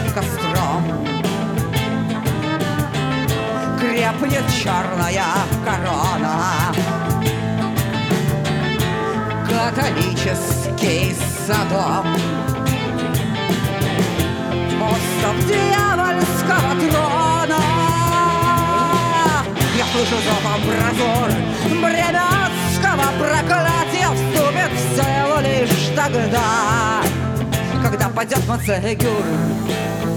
костром. Крепнет черная корона, католический Содом. Остров дьявольского трона. Я слышу зов амбразуры, бремятского проклятия вступит всего лишь тогда, когда падет Мацегюр.